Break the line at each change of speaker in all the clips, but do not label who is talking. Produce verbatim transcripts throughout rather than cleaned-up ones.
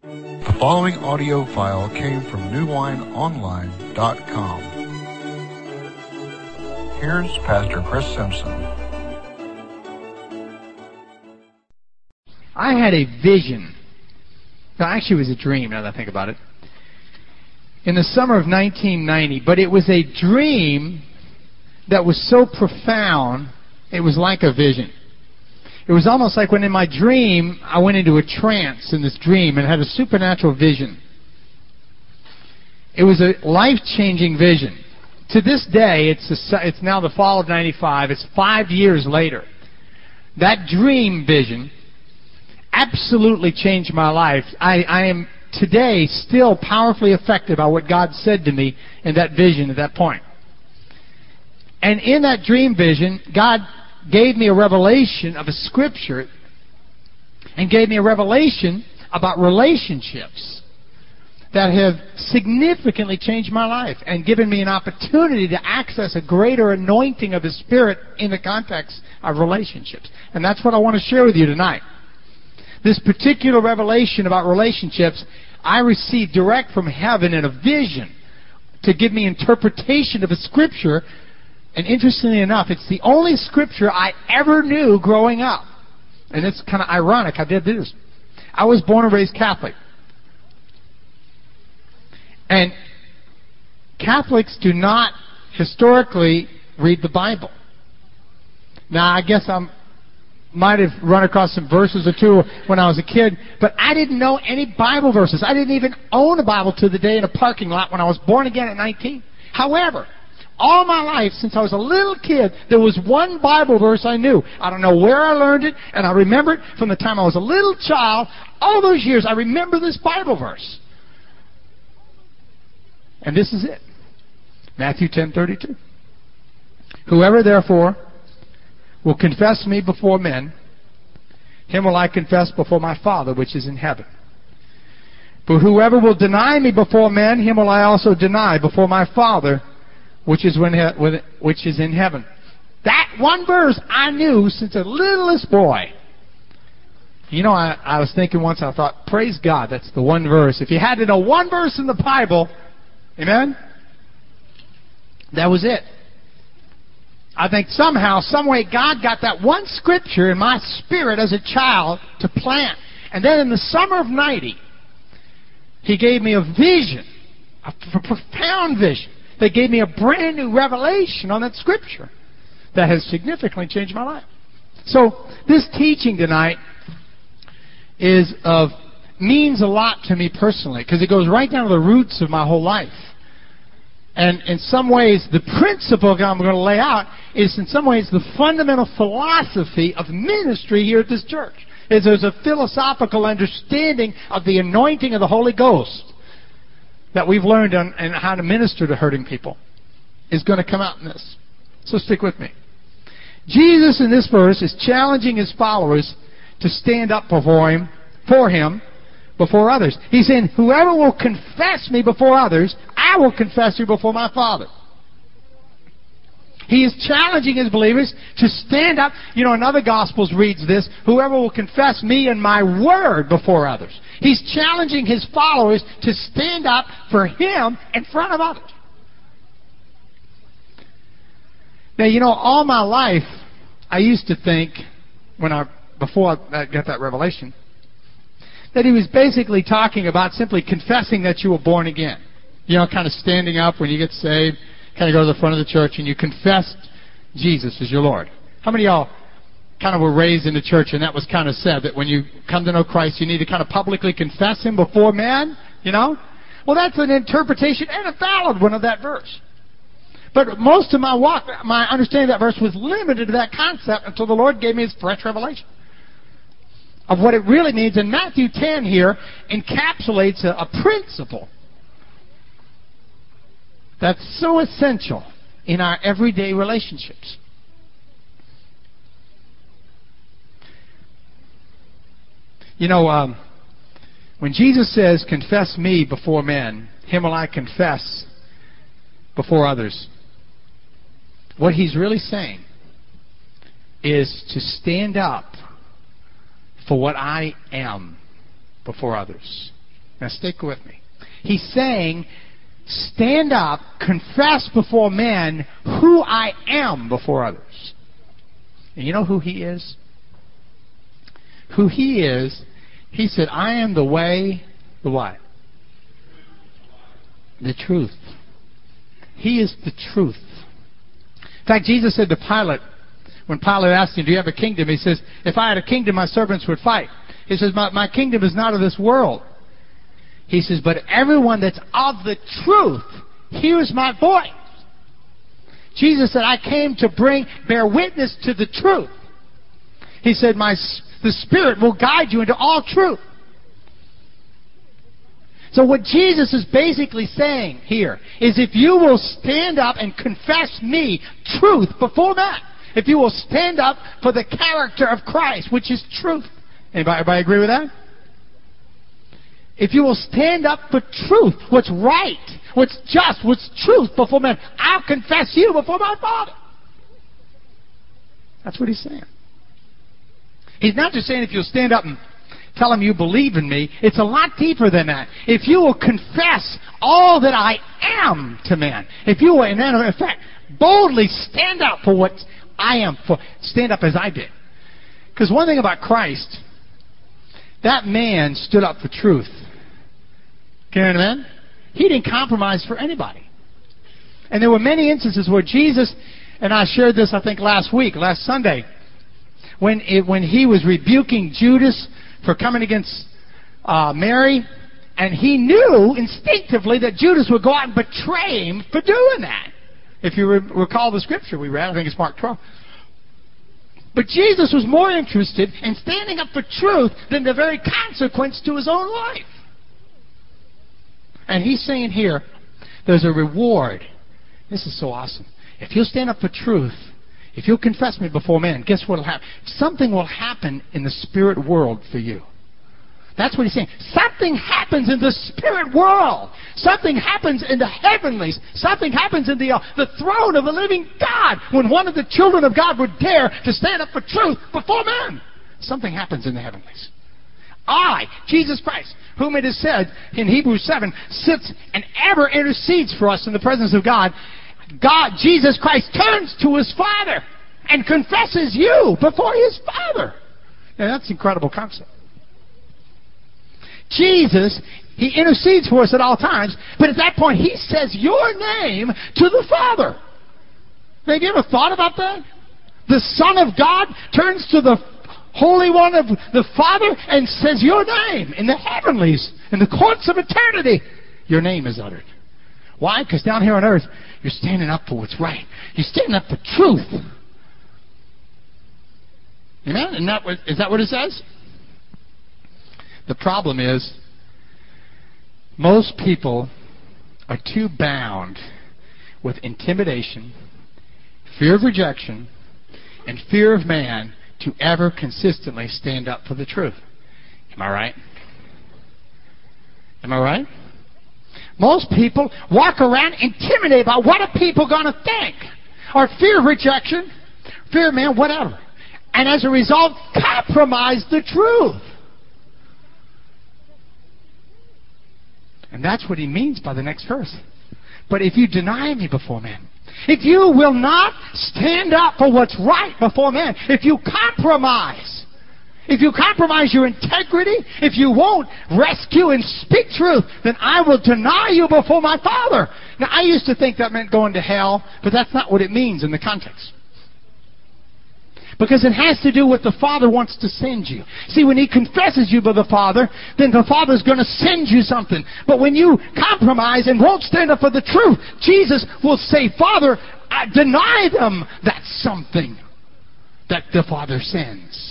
The following audio file came from new wine online dot com. Here's Pastor Chris Simpson.
I had a vision. No, actually it was a dream now that I think about it. In the summer of nineteen ninety, but it was a dream that was so profound, it was like a vision. It was almost like when in my dream, I went into a trance in this dream and had a supernatural vision. It was a life-changing vision. To this day, it's, a, it's now the fall of ninety-five, it's five years later. That dream vision absolutely changed my life. I, I am today still powerfully affected by what God said to me in that vision at that point. And in that dream vision, God gave me a revelation of a scripture and gave me a revelation about relationships that have significantly changed my life and given me an opportunity to access a greater anointing of the Spirit in the context of relationships. And that's what I want to share with you tonight. This particular revelation about relationships I received direct from heaven in a vision to give me interpretation of a scripture. And interestingly enough, it's the only scripture I ever knew growing up. And it's kind of ironic I did this. I was born and raised Catholic. And Catholics do not historically read the Bible. Now, I guess I might have run across some verses or two when I was a kid, but I didn't know any Bible verses. I didn't even own a Bible to the day in a parking lot when I was born again at nineteen. However, all my life, since I was a little kid, there was one Bible verse I knew. I don't know where I learned it, and I remember it from the time I was a little child. All those years, I remember this Bible verse. And this is it. Matthew ten thirty-two. Whoever, therefore, will confess me before men, him will I confess before my Father which is in heaven. But whoever will deny me before men, him will I also deny before my Father which is when he, which is in heaven. That one verse I knew since the littlest boy. You know, I, I was thinking once, I thought, praise God, that's the one verse. If you had to know one verse in the Bible, amen, that was it. I think somehow, some way, God got that one scripture in my spirit as a child to plant. And then in the summer of ninety, He gave me a vision, a profound vision, that gave me a brand new revelation on that scripture that has significantly changed my life. So this teaching tonight is of means a lot to me personally because it goes right down to the roots of my whole life. And in some ways, the principle I'm going to lay out is in some ways the fundamental philosophy of ministry here at this church. Is there's a philosophical understanding of the anointing of the Holy Ghost that we've learned on and how to minister to hurting people is going to come out in this. So stick with me. Jesus in this verse is challenging His followers to stand up before Him, for Him, before others. He's saying, whoever will confess me before others, I will confess you before my Father. He is challenging His believers to stand up. You know, in other Gospels reads this, whoever will confess me and my word before others. He's challenging His followers to stand up for Him in front of others. Now, you know, all my life, I used to think, when I before I got that revelation, that He was basically talking about simply confessing that you were born again. You know, kind of standing up when you get saved, kind of go to the front of the church and you confess Jesus as your Lord. How many of y'all kind of were raised in the church and that was kind of said that when you come to know Christ, you need to kind of publicly confess Him before man, you know? Well, that's an interpretation and a valid one of that verse. But most of my walk, my understanding of that verse was limited to that concept until the Lord gave me His fresh revelation of what it really means. And Matthew ten here encapsulates a, a principle that's so essential in our everyday relationships. You know, um, when Jesus says, confess me before men, Him will I confess before others, what He's really saying is to stand up for what I am before others. Now stick with me. He's saying, stand up, confess before men who I am before others. And you know who he is? Who he is, he said, I am the way, the what? The truth. He is the truth. In fact, Jesus said to Pilate, when Pilate asked him, do you have a kingdom? He says, if I had a kingdom, my servants would fight. He says, my, my kingdom is not of this world. He says, but everyone that's of the truth hears my voice. Jesus said, I came to bring, bear witness to the truth. He said, my, the Spirit will guide you into all truth. So what Jesus is basically saying here is if you will stand up and confess me, truth, before men, if you will stand up for the character of Christ, which is truth. Anybody, everybody agree with that? If you will stand up for truth, what's right, what's just, what's truth before men, I'll confess you before my Father. That's what he's saying. He's not just saying if you'll stand up and tell him you believe in me. It's a lot deeper than that. If you will confess all that I am to men, if you will, and then in fact, boldly stand up for what I am, for stand up as I did. Because one thing about Christ, that man stood up for truth. Can you amen? He didn't compromise for anybody. And there were many instances where Jesus, and I shared this I think last week, last Sunday, when it, when he was rebuking Judas for coming against uh, Mary, and he knew instinctively that Judas would go out and betray him for doing that. If you re- recall the scripture we read, I think it's Mark twelve. But Jesus was more interested in standing up for truth than the very consequence to his own life. And he's saying here, there's a reward. This is so awesome. If you'll stand up for truth, if you'll confess me before men, guess what will happen? Something will happen in the spirit world for you. That's what he's saying. Something happens in the spirit world. Something happens in the heavenlies. Something happens in the, uh, the throne of the living God. When one of the children of God would dare to stand up for truth before men, something happens in the heavenlies. I, Jesus Christ, whom it is said in Hebrews seven, sits and ever intercedes for us in the presence of God. God, Jesus Christ, turns to his Father and confesses you before his Father. Now, that's an incredible concept. Jesus, he intercedes for us at all times, but at that point he says your name to the Father. Now, have you ever thought about that? The Son of God turns to the Holy One of the Father and says your name in the heavenlies, in the courts of eternity. Your name is uttered. Why? Because down here on earth, you're standing up for what's right. You're standing up for truth. Amen? Isn't that what, is that what it says? The problem is, most people are too bound with intimidation, fear of rejection, and fear of man to ever consistently stand up for the truth. Am I right? Am I right? Most people walk around intimidated by what are people going to think? Or fear of rejection, fear of man, whatever. And as a result, compromise the truth. And that's what he means by the next verse. But if you deny me before men, if you will not stand up for what's right before men, if you compromise, if you compromise your integrity, if you won't rescue and speak truth, then I will deny you before my Father. Now, I used to think that meant going to hell, but that's not what it means in the context. Because it has to do with the Father wants to send you. See, when he confesses you by the Father, then the Father's going to send you something. But when you compromise and won't stand up for the truth, Jesus will say, Father, I deny them that something that the Father sends.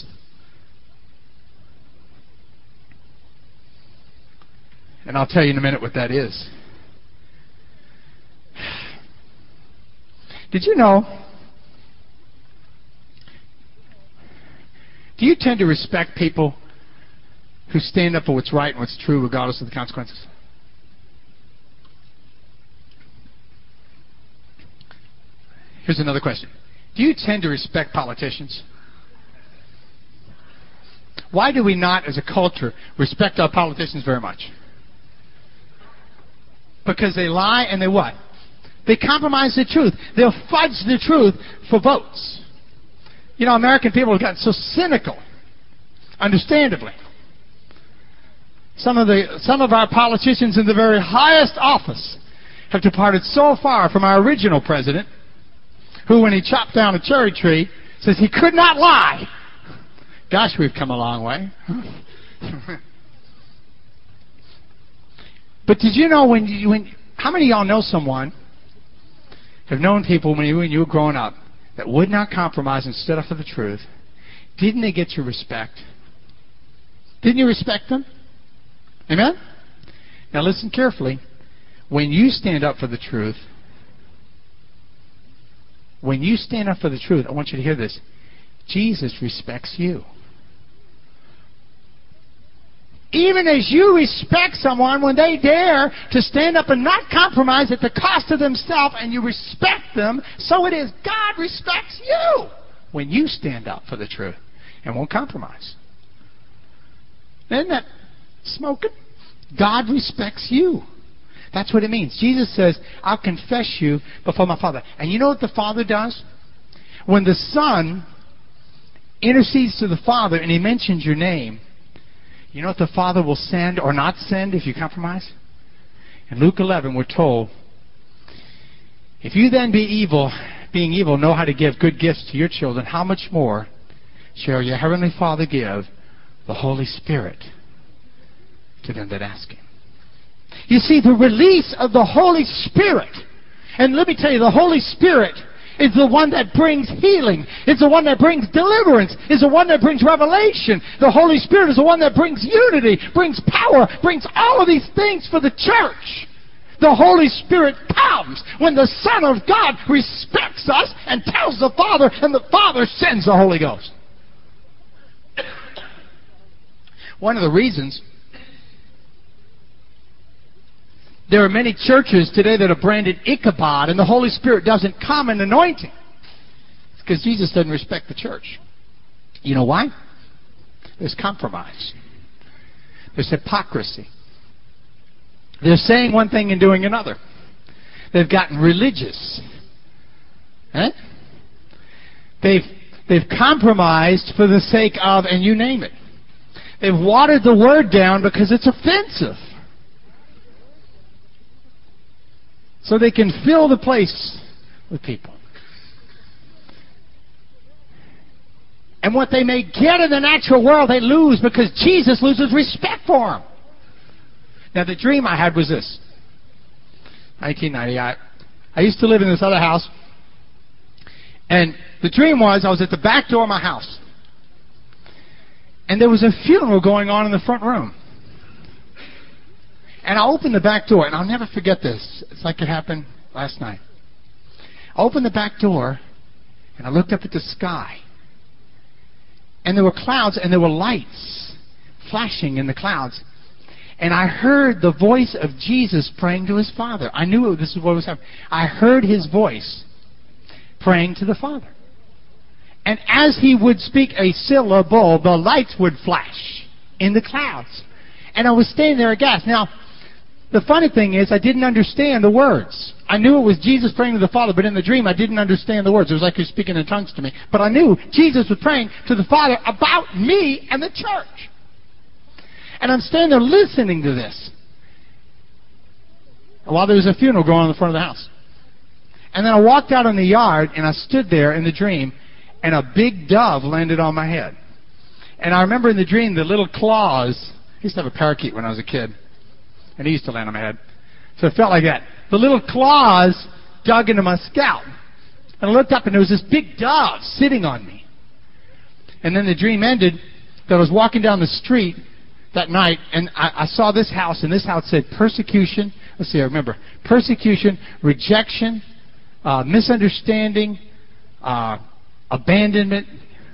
And I'll tell you in a minute what that is. Did you know? Do you tend to respect people who stand up for what's right and what's true regardless of the consequences? Here's another question. Do you tend to respect politicians? Why do we not, as a culture, respect our politicians very much? Because they lie and they what? They compromise the truth. They'll fudge the truth for votes. You know, American people have gotten so cynical, understandably. Some of the some of our politicians in the very highest office have departed so far from our original president, who, when he chopped down a cherry tree, says he could not lie. Gosh, we've come a long way. But did you know when you, when how many of y'all know someone, have known people when you when you were growing up, that would not compromise and stood up for the truth? Didn't they get your respect? Didn't you respect them? Amen? Now listen carefully. When you stand up for the truth, when you stand up for the truth, I want you to hear this. Jesus respects you. Even as you respect someone when they dare to stand up and not compromise at the cost of themselves, and you respect them, so it is God respects you when you stand up for the truth and won't compromise. Isn't that smoking? God respects you. That's what it means. Jesus says, I'll confess you before my Father. And you know what the Father does? When the Son intercedes to the Father and He mentions your name, you know what the Father will send or not send if you compromise? In Luke eleven, we're told, if you then be evil, being evil, know how to give good gifts to your children, how much more shall your Heavenly Father give the Holy Spirit to them that ask Him? You see, the release of the Holy Spirit, and let me tell you, the Holy Spirit is the one that brings healing. It's the one that brings deliverance. It's the one that brings revelation. The Holy Spirit is the one that brings unity, brings power, brings all of these things for the church. The Holy Spirit comes when the Son of God respects us and tells the Father, and the Father sends the Holy Ghost. One of the reasons there are many churches today that are branded Ichabod, and the Holy Spirit doesn't come in anointing. It's because Jesus doesn't respect the church. You know why? There's compromise. There's hypocrisy. They're saying one thing and doing another. They've gotten religious. Eh? They've, they've compromised for the sake of, and you name it. They've watered the word down because it's offensive. So they can fill the place with people. And what they may get in the natural world, they lose because Jesus loses respect for them. Now, the dream I had was this. nineteen ninety, I, I used to live in this other house. And the dream was I was at the back door of my house. And there was a funeral going on in the front room. And I opened the back door, and I'll never forget this. It's like it happened last night. I opened the back door, and I looked up at the sky. And there were clouds, and there were lights flashing in the clouds. And I heard the voice of Jesus praying to His Father. I knew this is what was happening. I heard His voice praying to the Father. And as He would speak a syllable, the lights would flash in the clouds. And I was standing there aghast. Now, the funny thing is, I didn't understand the words. I knew it was Jesus praying to the Father, but in the dream, I didn't understand the words. It was like He was speaking in tongues to me. But I knew Jesus was praying to the Father about me and the church. And I'm standing there listening to this while there was a funeral going on in the front of the house. And then I walked out in the yard, and I stood there in the dream, and a big dove landed on my head. And I remember in the dream, the little claws. I used to have a parakeet when I was a kid. And he used to land on my head. So it felt like that. The little claws dug into my scalp. And I looked up, and there was this big dove sitting on me. And then the dream ended that I was walking down the street that night, and I, I saw this house, and this house said persecution. Let's see, I remember. Persecution, rejection, uh, misunderstanding, uh, abandonment.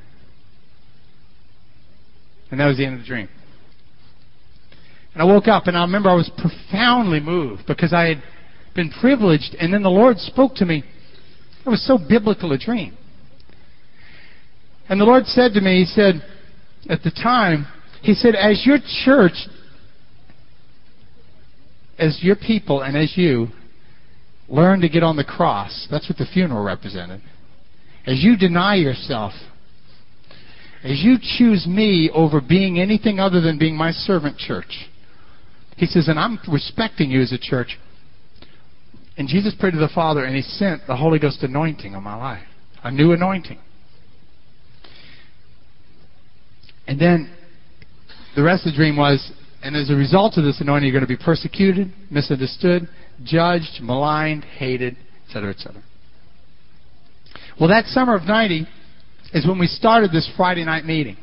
And that was the end of the dream. And I woke up, and I remember I was profoundly moved because I had been privileged, and then the Lord spoke to me. It was so biblical a dream. And the Lord said to me, He said, at the time, He said, as your church as your people and as you learn to get on the cross, that's what the funeral represented. As you deny yourself, as you choose me over being anything other than being my servant church, he says, and I'm respecting you as a church. And Jesus prayed to the Father, and he sent the Holy Ghost anointing on my life. A new anointing. And then the rest of the dream was, and as a result of this anointing, you're going to be persecuted, misunderstood, judged, maligned, hated, et cetera, et cetera. Well, that summer of ninety is when we started this Friday night meeting.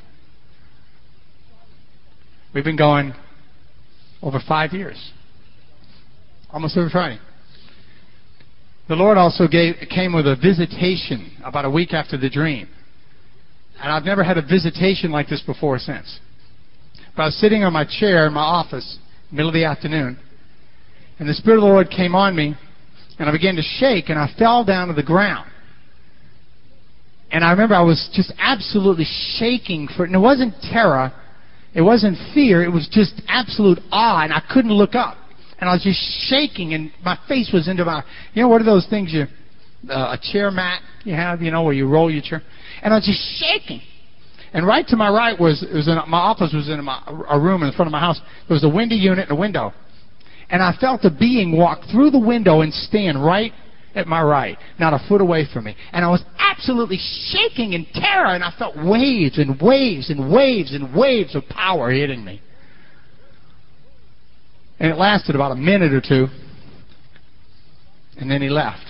We've been going over five years. Almost every Friday. The Lord also gave, came with a visitation about a week after the dream. And I've never had a visitation like this before or since. But I was sitting on my chair in my office, middle of the afternoon, and the Spirit of the Lord came on me, and I began to shake, and I fell down to the ground. And I remember I was just absolutely shaking for it. And it wasn't terror. It wasn't fear. It was just absolute awe, and I couldn't look up. And I was just shaking, and my face was into my... You know, what are those things you... Uh, a chair mat you have, you know, where you roll your chair? And I was just shaking. And right to my right was... It was in, my office was in my, a room in front of my house. There was a window unit and a window. And I felt a being walk through the window and stand right at my right, not a foot away from me. And I was absolutely shaking in terror, and I felt waves and waves and waves and waves of power hitting me. And it lasted about a minute or two, and then he left.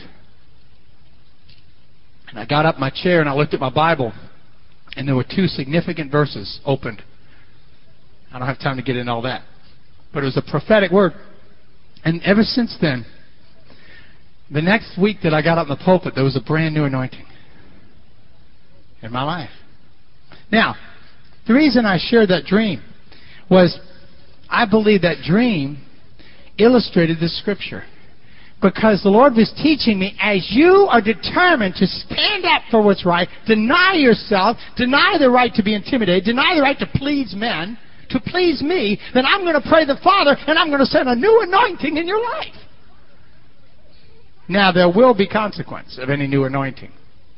And I got up my chair and I looked at my Bible, and there were two significant verses opened. I don't have time to get into all that. But it was a prophetic word. And ever since then, the next week that I got up in the pulpit, there was a brand new anointing in my life. Now, the reason I shared that dream was I believe that dream illustrated this scripture. Because the Lord was teaching me, as you are determined to stand up for what's right, deny yourself, deny the right to be intimidated, deny the right to please men, to please me, then I'm going to pray the Father, and I'm going to send a new anointing in your life. Now, there will be consequence of any new anointing.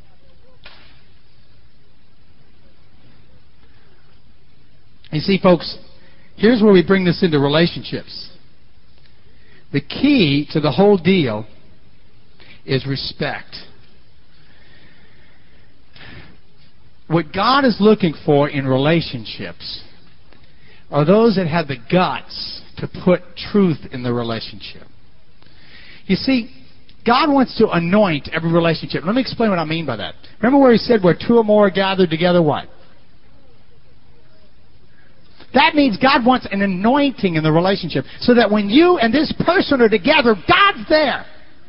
You see, folks, here's where we bring this into relationships. The key to the whole deal is respect. What God is looking for in relationships are those that have the guts to put truth in the relationship. You see, God wants to anoint every relationship. Let me explain what I mean by that. Remember where he said where two or more are gathered together, what? That means God wants an anointing in the relationship so that when you and this person are together, God's there.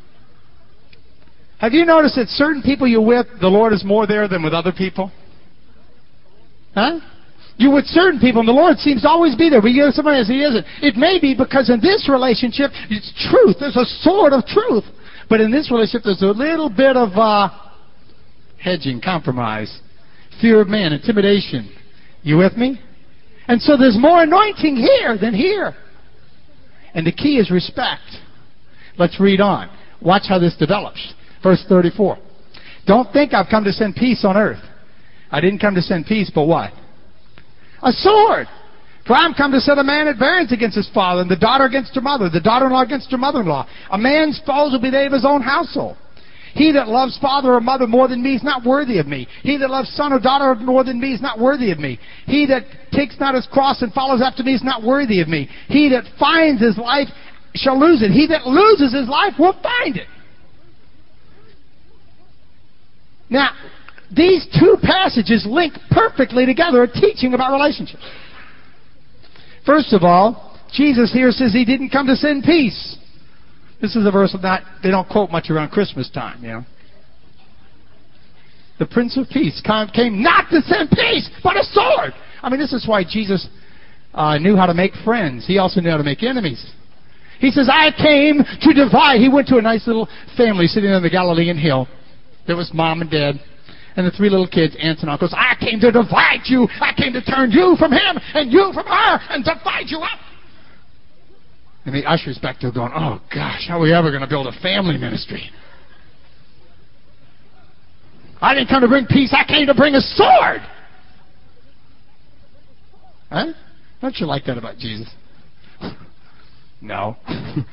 Have you noticed that certain people you're with, the Lord is more there than with other people? Huh? You're with certain people and the Lord seems to always be there, but you're with somebody else, he isn't. It may be because in this relationship, it's truth. There's a sword of truth. But in this relationship, there's a little bit of uh, hedging, compromise, fear of man, intimidation. You with me? And so there's more anointing here than here. And the key is respect. Let's read on. Watch how this develops. Verse thirty-four. Don't think I've come to send peace on earth. I didn't come to send peace, but what? A sword. For I'm come to set a man at variance against his father, and the daughter against her mother, the daughter-in-law against her mother-in-law. A man's foes will be they of his own household. He that loves father or mother more than me is not worthy of me. He that loves son or daughter more than me is not worthy of me. He that takes not his cross and follows after me is not worthy of me. He that finds his life shall lose it. He that loses his life will find it. Now, these two passages link perfectly together, teaching about relationships. First of all, Jesus here says he didn't come to send peace. This is a verse that they don't quote much around Christmas time, you know. The Prince of Peace came not to send peace, but a sword. I mean, this is why Jesus uh, knew how to make friends. He also knew how to make enemies. He says, I came to divide. He went to a nice little family sitting on the Galilean hill. There was mom and dad. And the three little kids, aunts and uncles. I came to divide you. I came to turn you from him and you from her and divide you up. And the ushers back there going, oh gosh, how are we ever going to build a family ministry? I didn't come to bring peace, I came to bring a sword. Huh? Don't you like that about Jesus? No.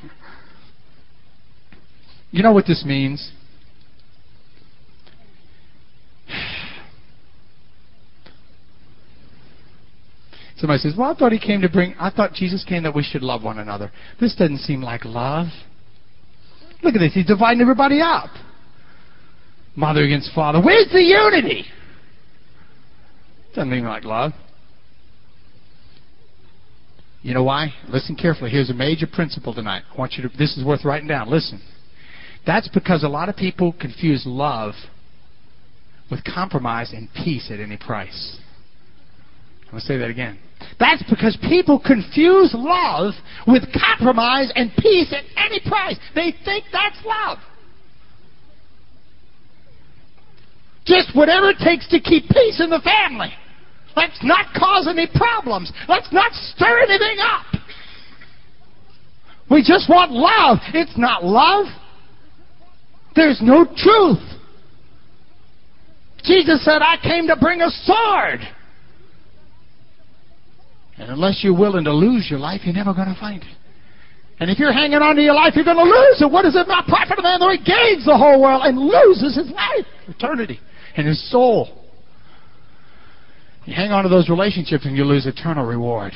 You know what this means? Somebody says, well, I thought he came to bring, I thought Jesus came that we should love one another. This doesn't seem like love. Look at this, he's dividing everybody up. Mother against father. Where's the unity? Doesn't mean like love. You know why? Listen carefully. Here's a major principle tonight. I want you to, this is worth writing down. Listen. That's because a lot of people confuse love with compromise and peace at any price. I'm going to say that again. That's because people confuse love with compromise and peace at any price. They think that's love. Just whatever it takes to keep peace in the family. Let's not cause any problems. Let's not stir anything up. We just want love. It's not love. There's no truth. Jesus said, I came to bring a sword. And unless you're willing to lose your life, you're never going to find it. And if you're hanging on to your life, you're going to lose it. What does it not profit a man though he gains the whole world and loses his life, eternity, and his soul? You hang on to those relationships and you lose eternal reward.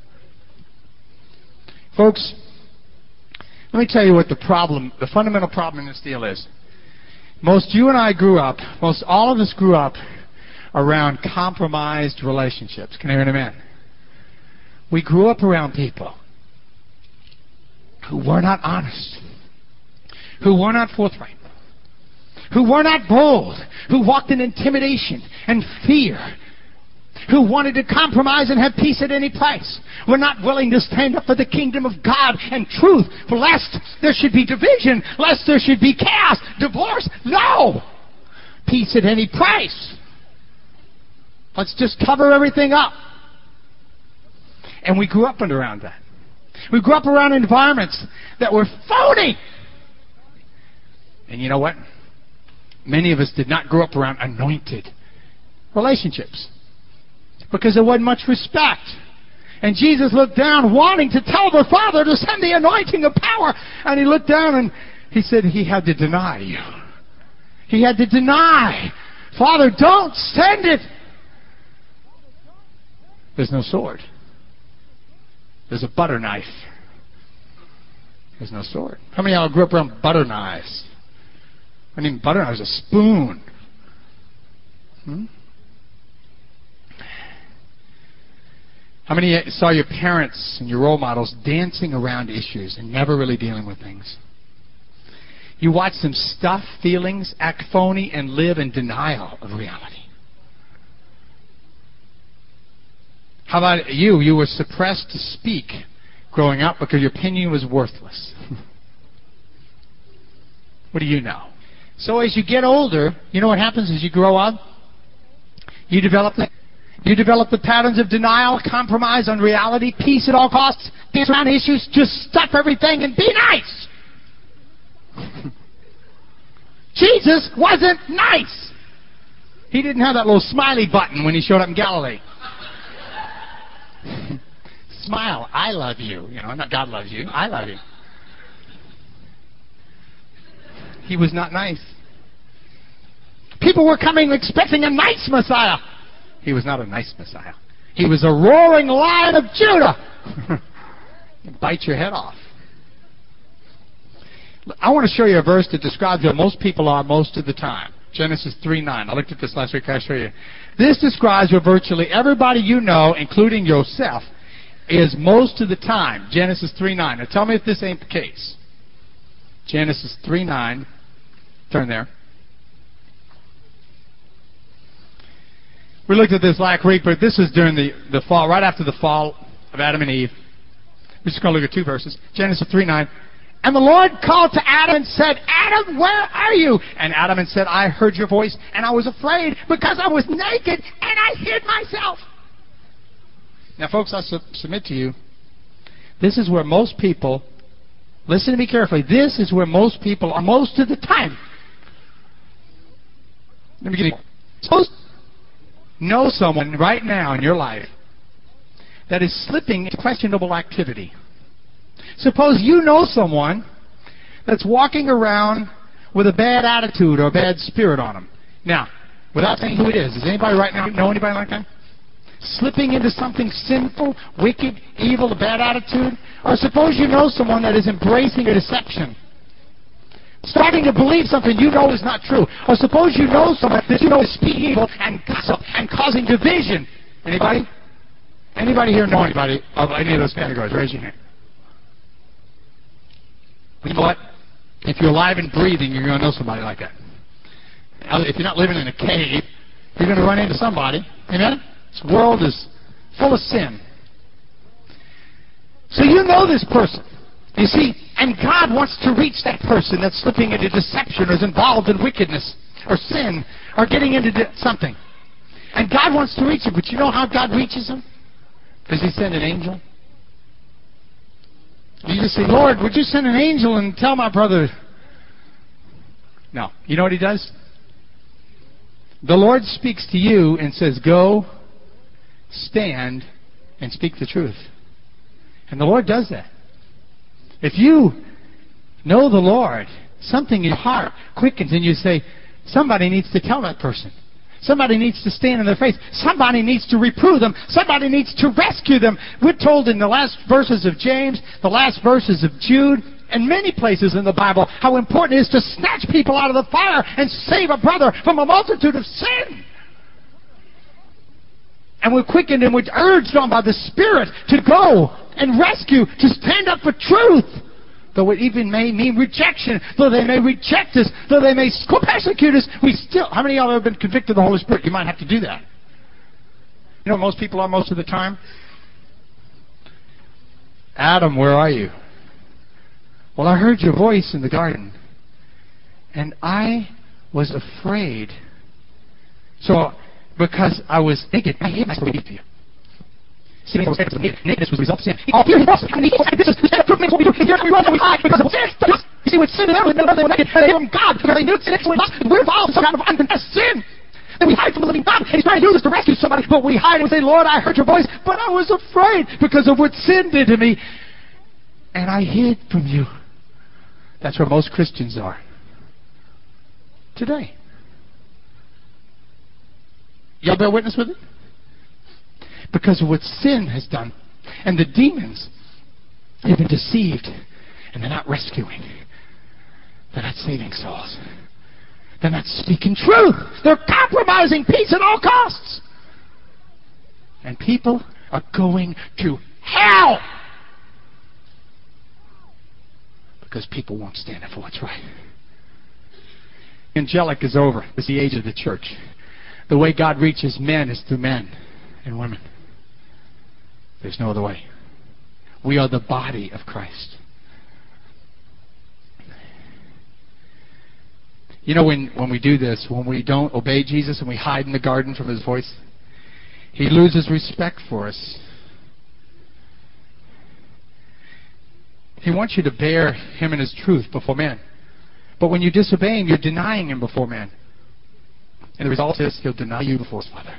Folks, let me tell you what the problem, the fundamental problem in this deal is. Most you and I grew up, most all of us grew up around compromised relationships. Can I hear an amen? We grew up around people who were not honest, who were not forthright, who were not bold, who walked in intimidation and fear, who wanted to compromise and have peace at any price, were not willing to stand up for the kingdom of God and truth, for lest there should be division, lest there should be chaos, divorce. No! Peace at any price. Let's just cover everything up. And we grew up around that. We grew up around environments that were phony. And you know what? Many of us did not grow up around anointed relationships because there wasn't much respect. And Jesus looked down wanting to tell the Father to send the anointing of power. And he looked down and he said he had to deny you. He had to deny. Father, don't send it. There's no sword. There's a butter knife. There's no sword. How many of y'all grew up around butter knives? I mean, butter knives, a spoon. Hmm? How many saw your parents and your role models dancing around issues and never really dealing with things? You watched them stuff feelings, act phony, and live in denial of reality. How about you? You were suppressed to speak growing up because your opinion was worthless. What do you know? So as you get older, you know what happens as you grow up? You develop the, you develop the patterns of denial, compromise on reality, peace at all costs, dance around issues, just stuff everything and be nice. Jesus wasn't nice. He didn't have that little smiley button when he showed up in Galilee. Smile, I love you. You know, not God loves you. I love you. He was not nice. People were coming expecting a nice Messiah. He was not a nice Messiah. He was a roaring lion of Judah. Bite your head off. I want to show you a verse that describes what most people are most of the time. Genesis three nine. I looked at this last week. I'll show you. This describes what virtually everybody you know, including yourself, is most of the time. Genesis three nine. Now tell me if this ain't the case. Genesis three nine. Turn there. We looked at this last week, but this was during the, the fall, right after the fall of Adam and Eve. We're just going to look at two verses. Genesis three nine. And the Lord called to Adam and said, Adam, where are you? And Adam and said, I heard your voice, and I was afraid because I was naked, and I hid myself. Now, folks, I su- submit to you, This is where most people, listen to me carefully, this is where most people are most of the time. Let me get it. Suppose know someone right now in your life that is slipping into questionable activity. Suppose you know someone that's walking around with a bad attitude or a bad spirit on them. Now, without saying who it is, does anybody right now know anybody like that? Slipping into something sinful, wicked, evil, a bad attitude? Or suppose you know someone that is embracing a deception, starting to believe something you know is not true. Or suppose you know someone that you know is speaking evil and gossip and causing division. Anybody? Anybody here know anybody of any of those categories? Raise your hand. You know what? If you're alive and breathing, you're going to know somebody like that. If you're not living in a cave, you're going to run into somebody. Amen? This world is full of sin. So you know this person. You see, and God wants to reach that person that's slipping into deception or is involved in wickedness or sin or getting into something. And God wants to reach him. But you know how God reaches him? Does he send an angel? You just say, Lord, would you send an angel and tell my brother? No. You know what he does? The Lord speaks to you and says, go, stand, and speak the truth. And the Lord does that. If you know the Lord, something in your heart quickens and you say, somebody needs to tell that person. Somebody needs to stand in their face. Somebody needs to reprove them. Somebody needs to rescue them. We're told in the last verses of James, the last verses of Jude, and many places in the Bible, how important it is to snatch people out of the fire and save a brother from a multitude of sin. And we're quickened and we're urged on by the Spirit to go and rescue, to stand up for truth. Though it even may mean rejection, though they may reject us, though they may persecute us, we still... How many of y'all have been convicted of the Holy Spirit? You might have to do that. You know what most people are most of the time? Adam, where are you? Well, I heard your voice in the garden, and I was afraid. So, because I was naked, I hid myself to you. See, nakedness was the result of sin. Oh, here he was, and he was, and this is, this is proof makes what we do. Here we run and we hide because of sin. You see, with sin and them, they were naked, and they were from God, because they knew sin was us, and we're involved in some kind of unconfessed sin. And we hide from the living God, and he's trying to use us to rescue somebody, but we hide and we say, Lord, I heard your voice, but I was afraid because of what sin did to me, and I hid from you. That's where most Christians are today. Y'all bear witness with it? Because of what sin has done. And the demons have been deceived. And they're not rescuing. They're not saving souls. They're not speaking truth. They're compromising peace at all costs. And people are going to hell. Because people won't stand up for what's right. Angelic is over. It's the age of the church. The way God reaches men is through men and women. There's no other way. We are the body of Christ. You know, when, when we do this, when we don't obey Jesus and we hide in the garden from his voice, he loses respect for us. He wants you to bear him and his truth before men. But when you disobey him, you're denying him before men. And the result is he'll deny you before his Father.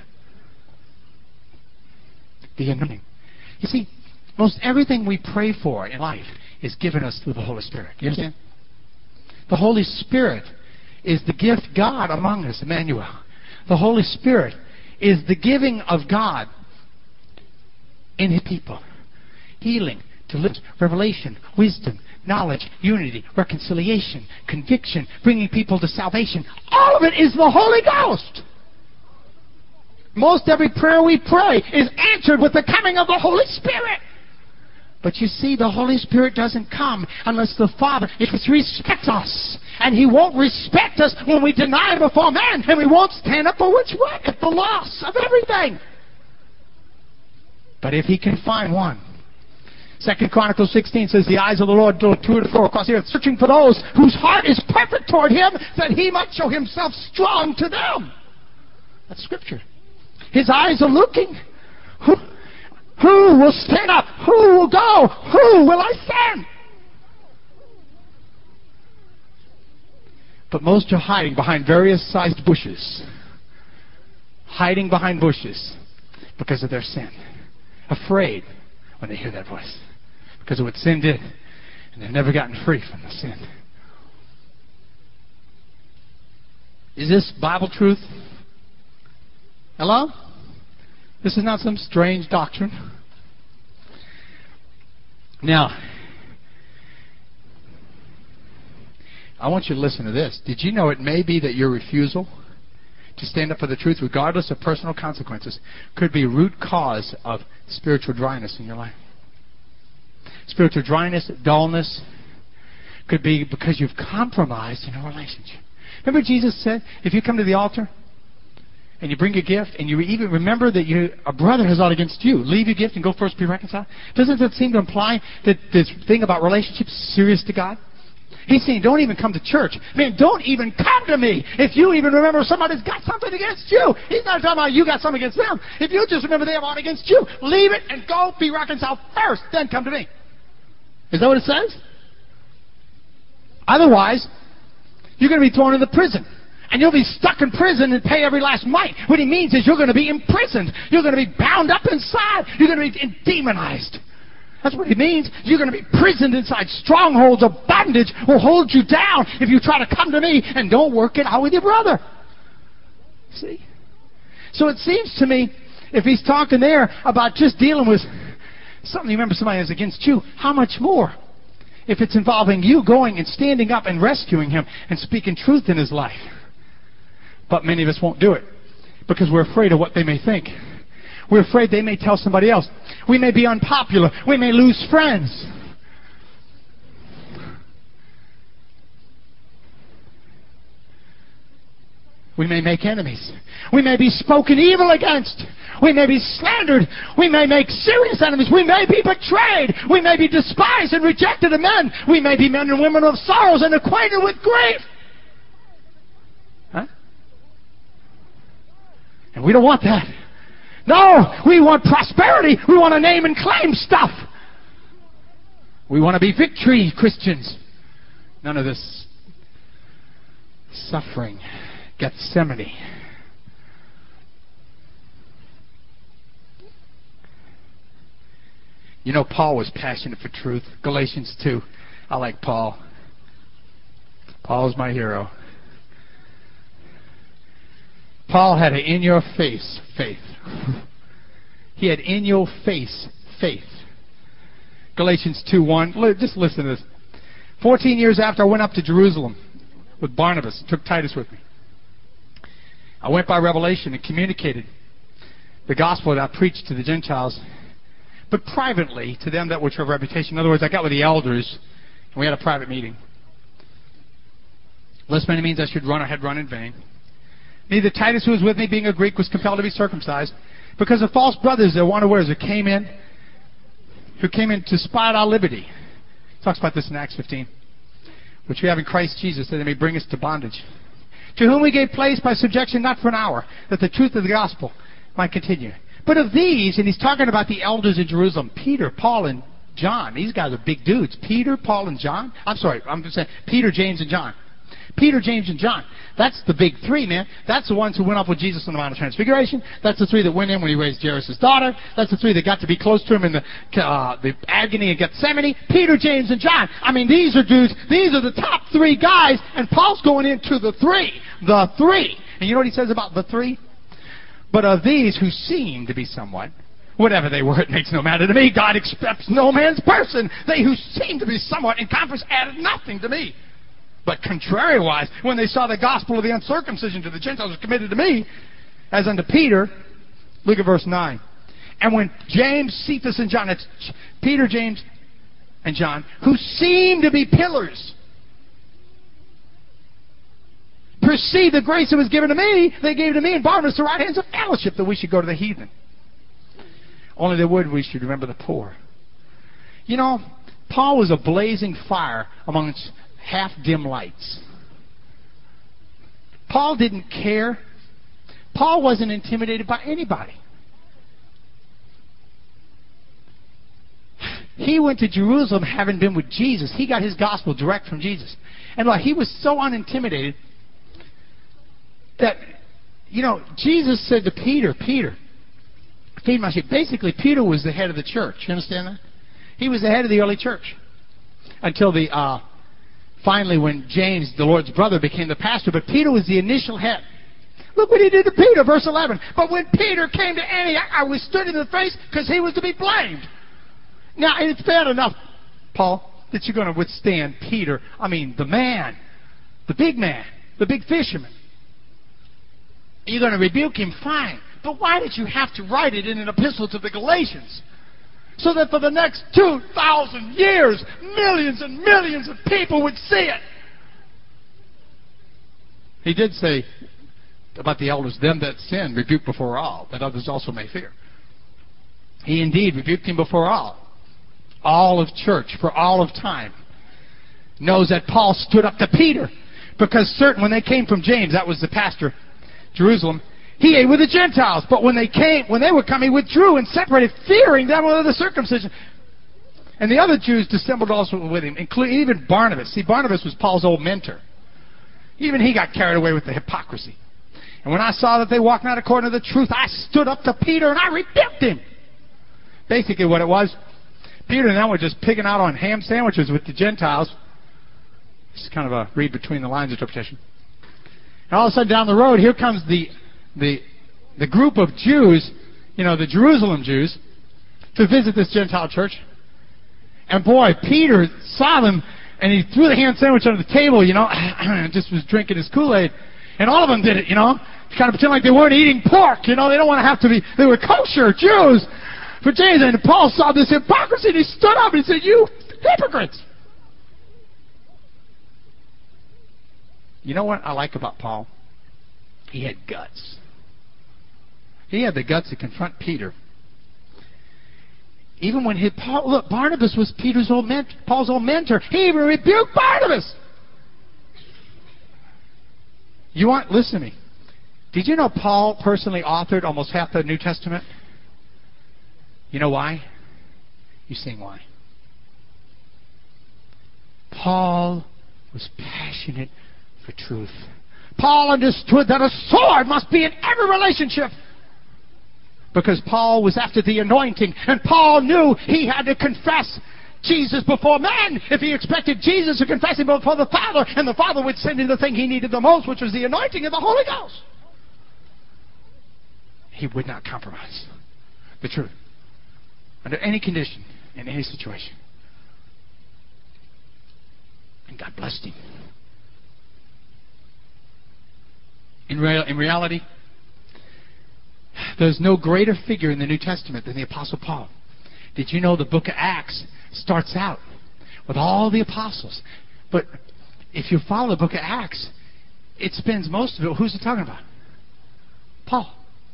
The anointing. You see, most everything we pray for in life is given us through the Holy Spirit. You understand? The Holy Spirit is the gift God among us, Emmanuel. The Holy Spirit is the giving of God in his people. Healing, deliverance, revelation, wisdom, knowledge, unity, reconciliation, conviction, bringing people to salvation. All of it is the Holy Ghost. Most every prayer we pray is answered with the coming of the Holy Spirit. But you see, the Holy Spirit doesn't come unless the Father respects us. And he won't respect us when we deny before man, and we won't stand up for what's right at the loss of everything. But if he can find one. Second Chronicles sixteen says, the eyes of the Lord go to and fro across the earth, searching for those whose heart is perfect toward him, that he might show himself strong to them. That's Scripture. His eyes are looking. Who will stand up? Who will go? Who will I send? But most are hiding behind various sized bushes. Hiding behind bushes because of their sin. Afraid when they hear that voice. Because of what sin did. And they've never gotten free from the sin. Is this Bible truth? Hello? This is not some strange doctrine. Now, I want you to listen to this. Did you know it may be that your refusal to stand up for the truth, regardless of personal consequences, could be root cause of spiritual dryness in your life? Spiritual dryness, dullness, could be because you've compromised in a relationship. Remember Jesus said, if you come to the altar and you bring your gift and you even remember that you, a brother has ought against you, leave your gift and go first be reconciled. Doesn't that seem to imply that this thing about relationships is serious to God? He's saying, don't even come to church. Man, don't even come to me if you even remember somebody's got something against you. He's not talking about you got something against them. If you just remember they have ought against you, leave it and go be reconciled first, then come to me. Is that what it says? Otherwise, you're going to be thrown into prison. And you'll be stuck in prison and pay every last mite. What he means is you're going to be imprisoned. You're going to be bound up inside. You're going to be demonized. That's what he means. You're going to be imprisoned inside. Strongholds of bondage will hold you down if you try to come to me and don't work it out with your brother. See? So it seems to me, if he's talking there about just dealing with something, you remember somebody is against you, how much more if it's involving you going and standing up and rescuing him and speaking truth in his life? But many of us won't do it because we're afraid of what they may think. We're afraid they may tell somebody else. We may be unpopular. We may lose friends. We may make enemies. We may be spoken evil against. We may be slandered. We may make serious enemies. We may be betrayed. We may be despised and rejected of men. We may be men and women of sorrows and acquainted with grief. Huh? And we don't want that. No, we want prosperity. We want to name and claim stuff. We want to be victory Christians. None of this suffering. Gethsemane. You know, Paul was passionate for truth. Galatians two. I like Paul. Paul's my hero. Paul had an in-your-face faith. He had in-your-face faith. Galatians two one. Just listen to this. Fourteen years after I went up to Jerusalem with Barnabas, took Titus with me. I went by revelation and communicated the gospel that I preached to the Gentiles, but privately to them that which have reputation. In other words, I got with the elders, and we had a private meeting. Lest many means I should run or had run in vain. Neither Titus, who was with me, being a Greek, was compelled to be circumcised, because of false brothers that were unawares who came in, who came in to spy out our liberty. He talks about this in Acts fifteen, which we have in Christ Jesus, that they may bring us to bondage. To whom we gave place by subjection not for an hour, that the truth of the gospel might continue. But of these, and he's talking about the elders in Jerusalem, Peter, Paul, and John. These guys are big dudes. Peter, Paul, and John. I'm sorry, I'm just saying Peter, James, and John. Peter, James, and John. That's the big three, man. That's the ones who went up with Jesus on the Mount of Transfiguration. That's the three that went in when he raised Jairus' daughter. That's the three that got to be close to him in the, uh, the agony of Gethsemane. Peter, James, and John. I mean, these are dudes. These are the top three guys, and Paul's going into the three. The three. And you know what he says about the three? But of these who seem to be somewhat, whatever they were, it makes no matter to me. God accepts no man's person. They who seem to be somewhat in conference added nothing to me. But contrariwise, when they saw the gospel of the uncircumcision to the Gentiles was committed to me, as unto Peter, look at verse nine. And when James, Cephas, and John, it's Peter, James, and John, who seemed to be pillars, perceived the grace that was given to me, they gave to me and Barnabas the right hands of fellowship that we should go to the heathen. Only they would we should remember the poor. You know, Paul was a blazing fire amongst half dim lights. Paul didn't care. Paul wasn't intimidated by anybody. He went to Jerusalem having been with Jesus. He got his gospel direct from Jesus. And like, he was so unintimidated that, you know, Jesus said to Peter, Peter, feed my sheep. Basically, Peter was the head of the church. You understand that? He was the head of the early church. Until the, uh, finally when James, the Lord's brother, became the pastor. But Peter was the initial head. Look what he did to Peter, verse eleven. But when Peter came to Antioch, I was stood in the face because he was to be blamed. Now, it's bad enough, Paul, that you're going to withstand Peter. I mean, the man, the big man, the big fisherman. You're going to rebuke him, fine. But why did you have to write it in an epistle to the Galatians? So that for the next two thousand years, millions and millions of people would see it. He did say about the elders, them that sin, rebuke before all, that others also may fear. He indeed rebuked him before all. All of church, for all of time, knows that Paul stood up to Peter. Because certain, when they came from James, that was the pastor, Jerusalem, he ate with the Gentiles. But when they came, when they were coming, he withdrew and separated, fearing them with the circumcision. And the other Jews dissembled also with him, including even Barnabas. See, Barnabas was Paul's old mentor. Even he got carried away with the hypocrisy. And when I saw that they walked not according to the truth, I stood up to Peter and I rebuked him. Basically what it was, Peter and them were just picking out on ham sandwiches with the Gentiles. It's kind of a read between the lines interpretation. And all of a sudden down the road, here comes the the the group of Jews, you know, the Jerusalem Jews, to visit this Gentile church. And boy, Peter saw them, and he threw the ham sandwich under the table, you know, and just was drinking his Kool-Aid. And all of them did it, you know. Kind of pretend like they weren't eating pork, you know. They don't want to have to be, they were kosher Jews for James. And Paul saw this hypocrisy, and he stood up and he said, "You hypocrites." You know what I like about Paul? He had guts. He had the guts to confront Peter. Even when he, Paul, look, Barnabas was Peter's old mentor, Paul's old mentor. He even rebuked Barnabas. You want, listen to me. Did you know Paul personally authored almost half the New Testament? You know why? You sing why. Paul was passionate for truth. Paul understood that a sword must be in every relationship. Because Paul was after the anointing. And Paul knew he had to confess Jesus before men if he expected Jesus to confess him before the Father. And the Father would send him the thing he needed the most, which was the anointing of the Holy Ghost. He would not compromise the truth under any condition, in any situation. And God blessed him. In, real, in reality, there's no greater figure in the New Testament than the Apostle Paul. Did you know the book of Acts starts out with all the apostles? But if you follow the book of Acts, it spends most of it, who's it talking about? Paul.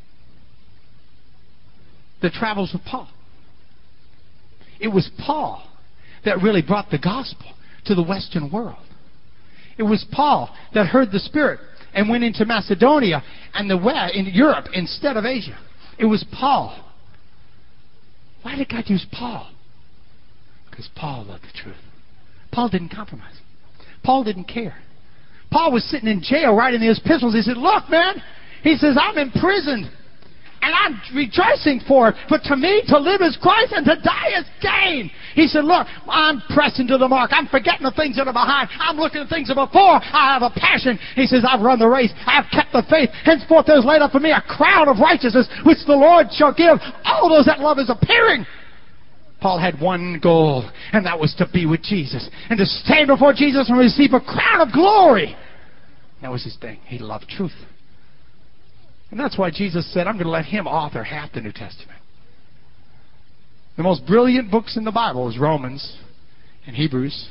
The travels of Paul. It was Paul that really brought the gospel to the Western world. It was Paul that heard the Spirit and went into Macedonia and the West, in Europe instead of Asia. It was Paul. Why did God use Paul? Because Paul loved the truth. Paul didn't compromise. Paul didn't care. Paul was sitting in jail writing the epistles. He said, "Look, man," he says, "I'm imprisoned. And I'm rejoicing for it. But to me, to live is Christ and to die is gain." He said, "Look, I'm pressing to the mark. I'm forgetting the things that are behind. I'm looking at things that are before. I have a passion." He says, "I've run the race. I've kept the faith. Henceforth there is laid up for me a crown of righteousness, which the Lord shall give all those that love his appearing." Paul had one goal, and that was to be with Jesus and to stand before Jesus and receive a crown of glory. That was his thing. He loved truth. And that's why Jesus said, "I'm going to let him author half the New Testament." The most brilliant books in the Bible is Romans and Hebrews.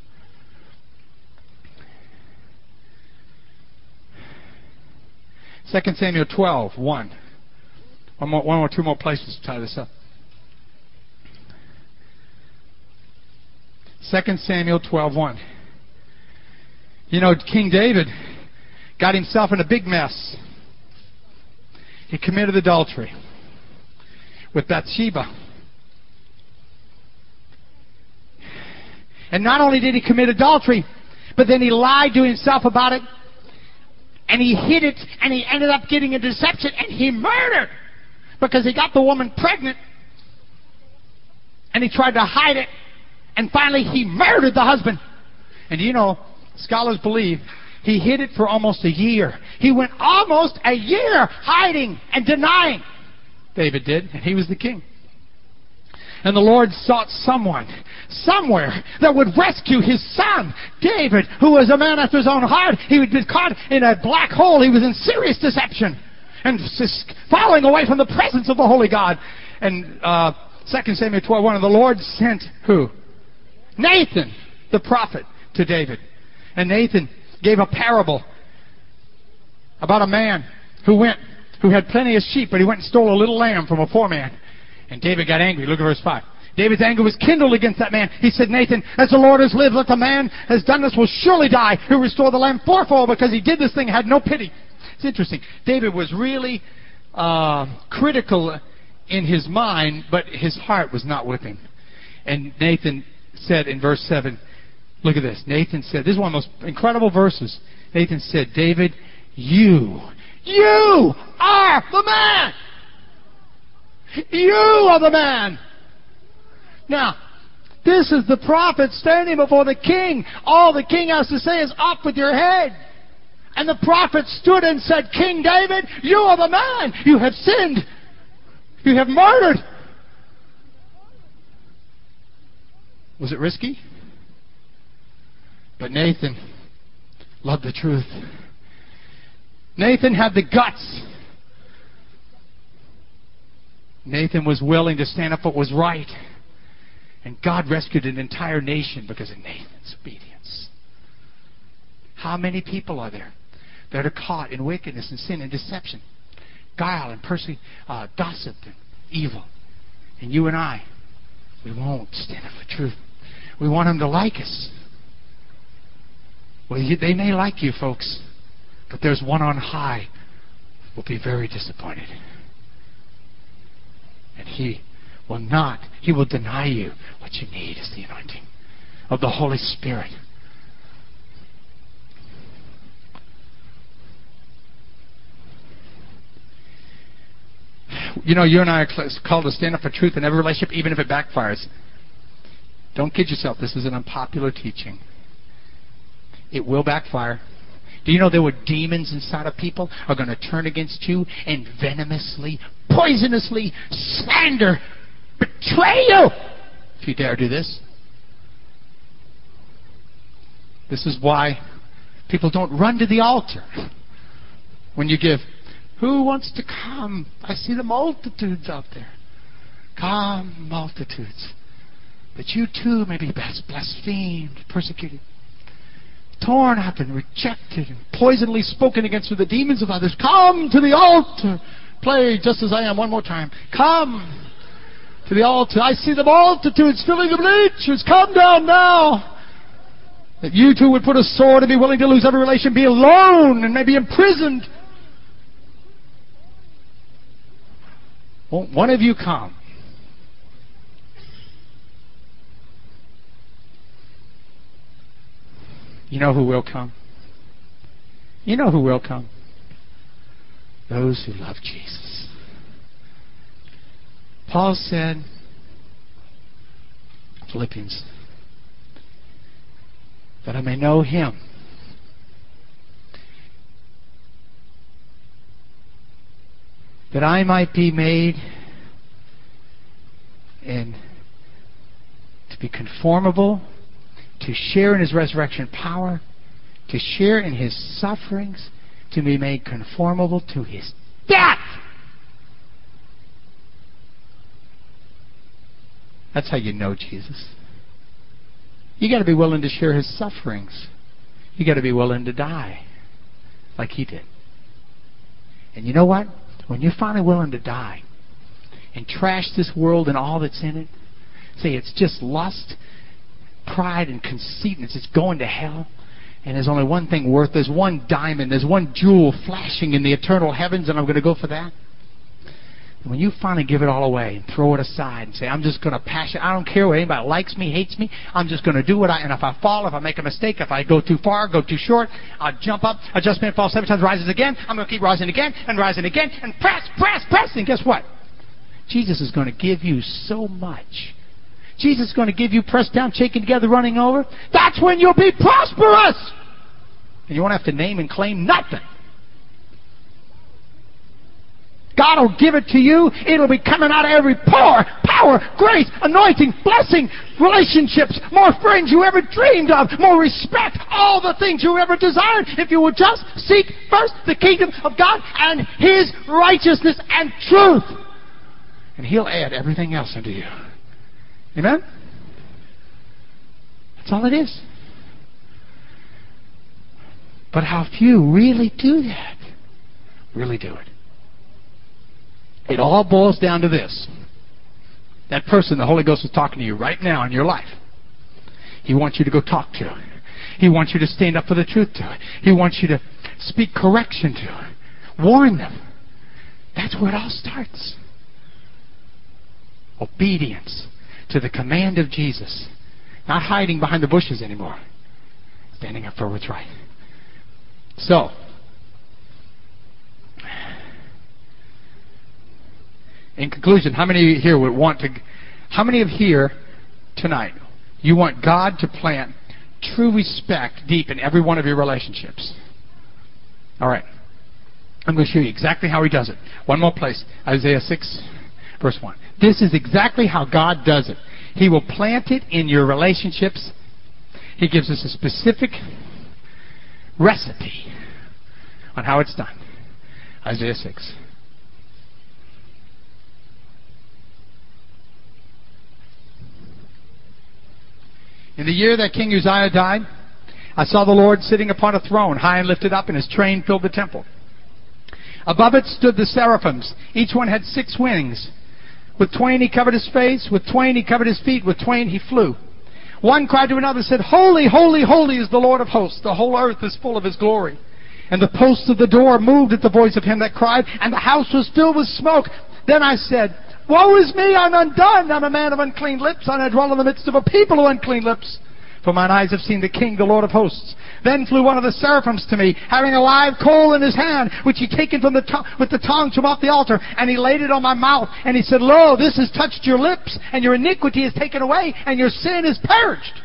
Second Samuel twelve, one. One more, one or two more places to tie this up. Second Samuel twelve, one. You know, King David got himself in a big mess. He committed adultery with Bathsheba. And not only did he commit adultery, but then he lied to himself about it. And he hid it, and he ended up getting a deception, and he murdered. Because he got the woman pregnant, and he tried to hide it, and finally he murdered the husband. And you know, scholars believe he hid it for almost a year. He went almost a year hiding and denying. David did, and he was the king. And the Lord sought someone, somewhere, that would rescue his son, David, who was a man after his own heart. He had been caught in a black hole. He was in serious deception and falling away from the presence of the Holy God. And uh, Second Samuel twelve one, and the Lord sent who? Nathan, the prophet, to David. And Nathan gave a parable about a man who went, who had plenty of sheep, but he went and stole a little lamb from a poor man. And David got angry. Look at verse five. David's anger was kindled against that man. He said, Nathan, as the Lord has lived, let the man has done this will surely die, who restored the lamb fourfold, because he did this thing, had no pity. It's interesting. David was really uh, critical in his mind, but his heart was not with him. And Nathan said in verse seven, look at this. Nathan said, this is one of the most incredible verses. Nathan said, David, you, you are the man. You are the man. Now, this is the prophet standing before the king. All the king has to say is, up with your head. And the prophet stood and said, King David, you are the man. You have sinned. You have murdered. Was it risky? But Nathan loved the truth. Nathan had the guts. Nathan was willing to stand up for what was right. And God rescued an entire nation because of Nathan's obedience. How many people are there that are caught in wickedness and sin and deception, guile and perse- uh, gossip and evil? And you and I, we won't stand up for truth. We want them to like us. Well, you, they may like you, folks, but there's one on high who will be very disappointed. And He will not, He will deny you. What you need is the anointing of the Holy Spirit. You know, you and I are called to stand up for truth in every relationship, even if it backfires. Don't kid yourself. This is an unpopular teaching. It will backfire. Do you know there were demons inside of people are going to turn against you and venomously, poisonously slander, betray you if you dare do this? This is why people don't run to the altar when you give. Who wants to come? I see the multitudes out there. Come, multitudes. That you too may be blasphemed, persecuted, torn up and rejected and poisonally spoken against with the demons of others. Come to the altar. Play Just As I Am one more time. Come to the altar. I see the multitudes filling the bleachers. Come down now. That you too would put a sword and be willing to lose every relation, be alone and maybe imprisoned. Won't one of you come? You know who will come? You know who will come? Those who love Jesus. Paul said, Philippians, that I may know Him. That I might be made and to be conformable, to share in His resurrection power, to share in His sufferings, to be made conformable to His death. That's how you know Jesus. You got to be willing to share His sufferings. You got to be willing to die like He did. And you know what? When you're finally willing to die and trash this world and all that's in it, say it's just lust, pride, and conceit, and it's just going to hell, and there's only one thing worth, there's one diamond, there's one jewel flashing in the eternal heavens, and I'm going to go for that. When you finally give it all away and throw it aside and say, I'm just going to passion, I don't care whether anybody likes me, hates me, I'm just going to do what I, and if I fall, if I make a mistake, if I go too far, go too short, I'll jump up, adjustment, fall seven times, rises again, I'm going to keep rising again, and rising again, and press, press, press, and guess what? Jesus is going to give you so much. Jesus is going to give you pressed down, shaken together, running over. That's when you'll be prosperous! And you won't have to name and claim nothing. God will give it to you. It'll be coming out of every pore. Power, grace, anointing, blessing, relationships, more friends you ever dreamed of, more respect, all the things you ever desired. If you will just seek first the kingdom of God and His righteousness and truth. And He'll add everything else unto you. Amen? That's all it is. But how few really do that. Really do it. It all boils down to this. That person the Holy Ghost is talking to you right now in your life. He wants you to go talk to. He wants you to stand up for the truth to. He wants you to speak correction to. Warn them. That's where it all starts. Obedience to the command of Jesus. Not hiding behind the bushes anymore. Standing up for what's right. So, in conclusion, how many here would want to, how many of here tonight, you want God to plant true respect deep in every one of your relationships? All right. I'm going to show you exactly how He does it. One more place. Isaiah six, verse one. This is exactly how God does it. He will plant it in your relationships. He gives us a specific recipe on how it's done. Isaiah six. In the year that King Uzziah died, I saw the Lord sitting upon a throne, high and lifted up, and His train filled the temple. Above it stood the seraphims. Each one had six wings. With twain He covered His face, with twain He covered His feet, with twain He flew. One cried to another, said, Holy, holy, holy is the Lord of hosts. The whole earth is full of His glory. And the posts of the door moved at the voice of Him that cried, and the house was filled with smoke. Then I said, Woe is me, I'm undone. I'm a man of unclean lips, and I dwell in the midst of a people of unclean lips. For mine eyes have seen the King, the Lord of hosts. Then flew one of the seraphims to me, having a live coal in his hand, which he taken from the to- with the tongs from off the altar, and he laid it on my mouth. And he said, Lo, this has touched your lips, and your iniquity is taken away, and your sin is purged.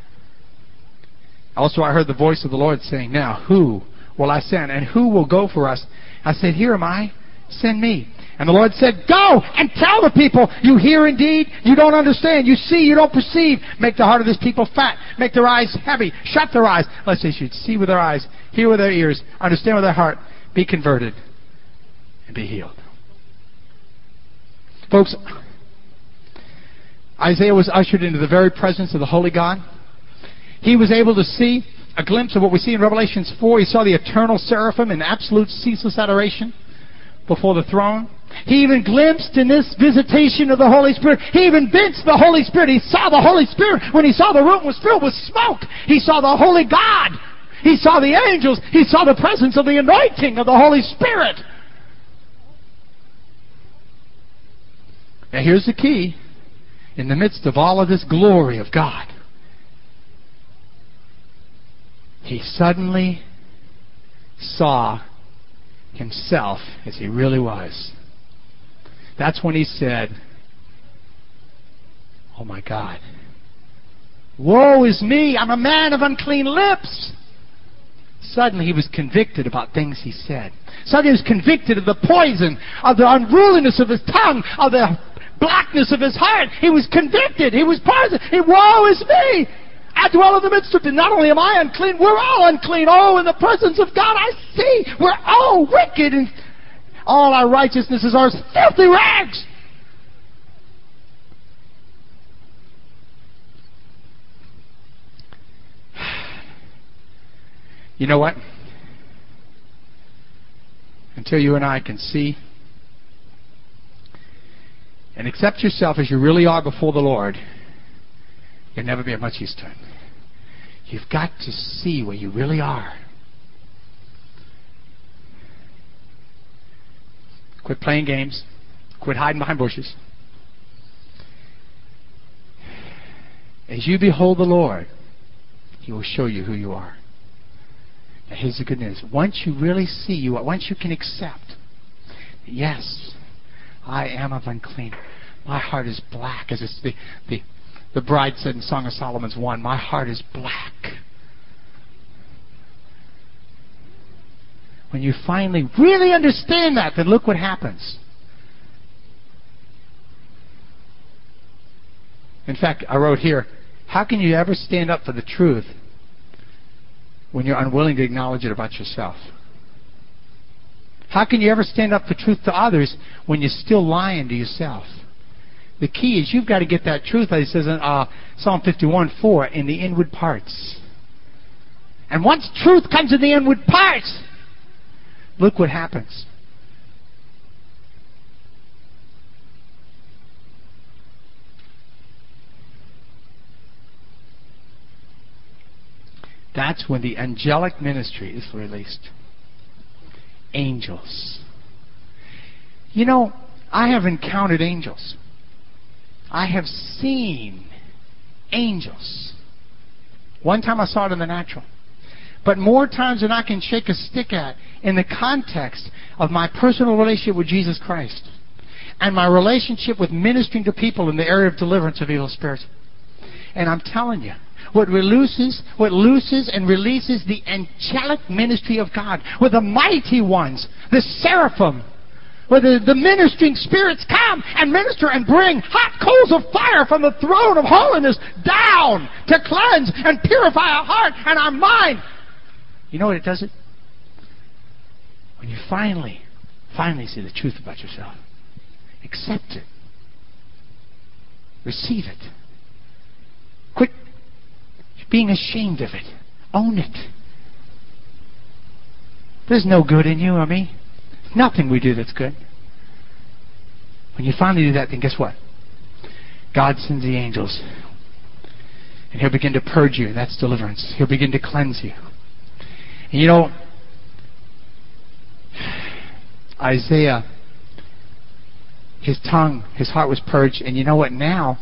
Also I heard the voice of the Lord saying, Now who will I send, and who will go for us? I said, Here am I, send me. And the Lord said, Go and tell the people, you hear indeed, you don't understand, you see, you don't perceive. Make the heart of this people fat, make their eyes heavy, shut their eyes, lest they should see with their eyes, hear with their ears, understand with their heart, be converted, and be healed. Folks, Isaiah was ushered into the very presence of the Holy God. He was able to see a glimpse of what we see in Revelation four. He saw the eternal seraphim in absolute ceaseless adoration before the throne. He even glimpsed in this visitation of the Holy Spirit. He even glimpsed the Holy Spirit. He saw the Holy Spirit when he saw the room was filled with smoke. He saw the Holy God. He saw the angels. He saw the presence of the anointing of the Holy Spirit. Now here's the key. In the midst of all of this glory of God, he suddenly saw himself as he really was. That's when he said, Oh my God, woe is me, I'm a man of unclean lips. Suddenly he was convicted about things he said. Suddenly he was convicted of the poison, of the unruliness of his tongue, of the blackness of his heart. He was convicted. He was poisoned. He, woe is me. I dwell in the midst of it. Not only am I unclean, we're all unclean. Oh, in the presence of God I see we're all wicked, and all our righteousnesses are filthy rags. You know what? Until you and I can see and accept yourself as you really are before the Lord, you'll never be of much use to Him. You've got to see where you really are. Quit playing games. Quit Quit hiding behind bushes. As you behold the Lord, He will show you who you are. Now here's the good news. Once you really see you, once you can accept, yes, I am of unclean. My heart is black, as it's the, the, the bride said in Song of Solomon's one, my heart is black. When you finally really understand that, then look what happens. In fact, I wrote here, how can you ever stand up for the truth when you're unwilling to acknowledge it about yourself? How can you ever stand up for truth to others when you're still lying to yourself? The key is you've got to get that truth, like it says in uh, Psalm fifty-one four, in the inward parts. And once truth comes in the inward parts, look what happens. That's when the angelic ministry is released. Angels. You know, I have encountered angels. I have seen angels. One time I saw it in the natural. But more times than I can shake a stick at in the context of my personal relationship with Jesus Christ and my relationship with ministering to people in the area of deliverance of evil spirits. And I'm telling you, what releases, what looses and releases the angelic ministry of God, where the mighty ones, the seraphim, where the, the ministering spirits come and minister and bring hot coals of fire from the throne of holiness down to cleanse and purify our heart and our mind. You know what it does it? When you finally, finally see the truth about yourself, accept it, receive it, quit being ashamed of it, own it. There's no good in you or me. Nothing we do that's good. When you finally do that, then guess what? God sends the angels. And He'll begin to purge you. That's deliverance. He'll begin to cleanse you. And you know, Isaiah, his tongue, his heart was purged. And you know what? Now,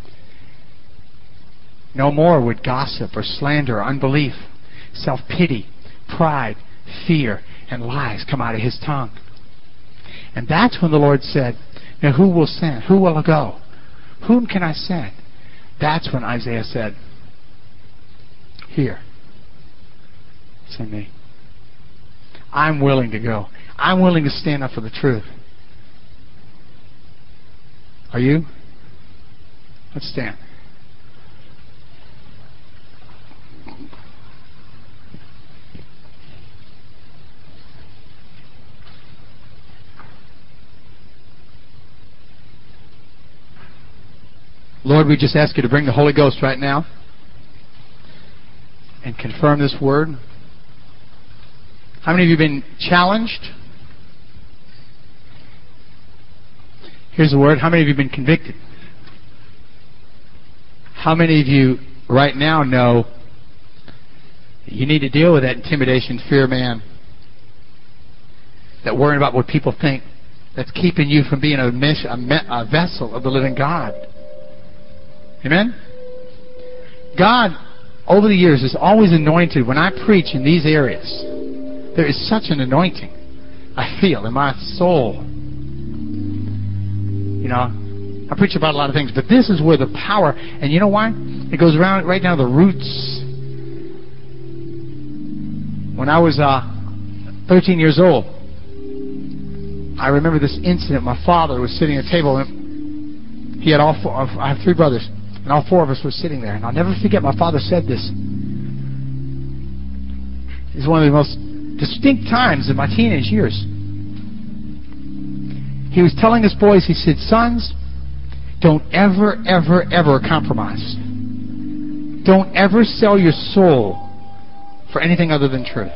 no more would gossip or slander or unbelief, self-pity, pride, fear, and lies come out of his tongue. And that's when the Lord said, now who will send? Who will go? Whom can I send? That's when Isaiah said, here, send me. I'm willing to go. I'm willing to stand up for the truth. Are you? Let's stand. Lord, we just ask you to bring the Holy Ghost right now and confirm this word. How many of you have been challenged? Here's the word. How many of you have been convicted? How many of you right now know that you need to deal with that intimidation, fear of man, that worrying about what people think, that's keeping you from being a, mesh, a, me, a vessel of the living God? Amen? God, over the years, has always anointed. When I preach in these areas, there is such an anointing I feel in my soul. You know, I preach about a lot of things, but this is where the power, and you know why? It goes around right down to the roots. When I was uh, thirteen years old, I remember this incident. My father was sitting at a table, and he had all four, I have three brothers. And all four of us were sitting there. And I'll never forget, my father said this. It's one of the most distinct times in my teenage years. He was telling his boys, he said, sons, don't ever, ever, ever compromise. Don't ever sell your soul for anything other than truth.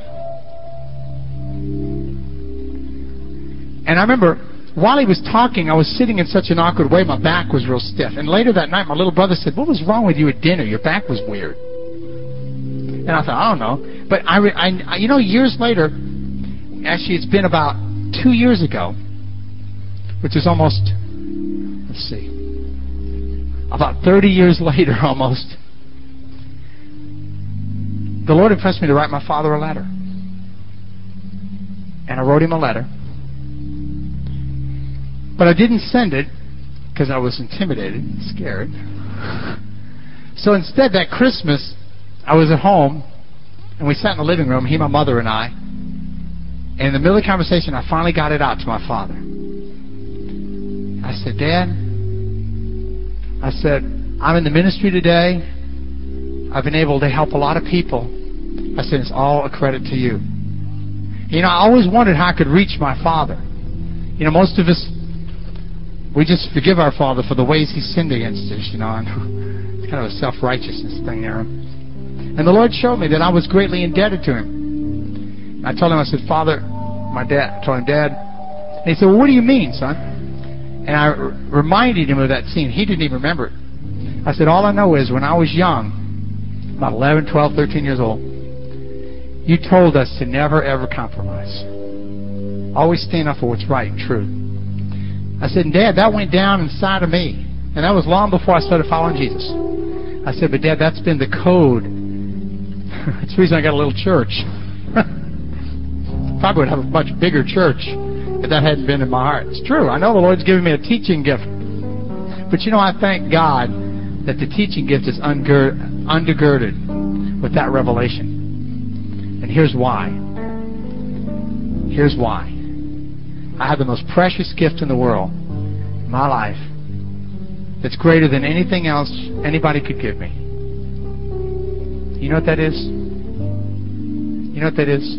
And I remember, while he was talking, I was sitting in such an awkward way, my back was real stiff. And later that night, my little brother said, what was wrong with you at dinner? Your back was weird. And I thought, I don't know. But, I, I, you know, years later, actually it's been about two years ago, which is almost, let's see, about thirty years later almost, the Lord impressed me to write my father a letter. And I wrote him a letter. But I didn't send it because I was intimidated, scared. So instead, that Christmas, I was at home, and we sat in the living room, he, my mother, and I. And in the middle of the conversation, I finally got it out to my father. I said, Dad, I said, I'm in the ministry today. I've been able to help a lot of people. I said, it's all a credit to you. You know, I always wondered how I could reach my father. You know, most of us, we just forgive our father for the ways he sinned against us, you know. And it's kind of a self-righteousness thing there. And the Lord showed me that I was greatly indebted to him. I told him, I said, Father, my dad, I told him, Dad. And he said, well, what do you mean, son? And I r- reminded him of that scene. He didn't even remember it. I said, all I know is when I was young, about eleven, twelve, thirteen years old, you told us to never, ever compromise. Always stand up for what's right and true. I said, Dad, that went down inside of me. And that was long before I started following Jesus. I said, but Dad, that's been the code. That's the reason I got a little church. Probably would have a much bigger church if that hadn't been in my heart. It's true. I know the Lord's given me a teaching gift. But you know, I thank God that the teaching gift is ungir- undergirded with that revelation. And here's why. Here's why. I have the most precious gift in the world, in my life, that's greater than anything else anybody could give me. You know what that is? You know what that is?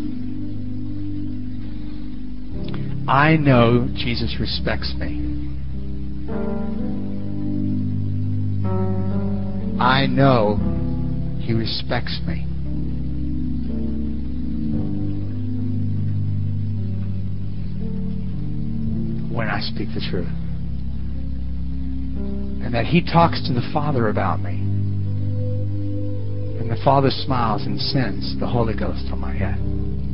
I know Jesus respects me. I know He respects me. When I speak the truth. And that He talks to the Father about me. And the Father smiles and sends the Holy Ghost on my head.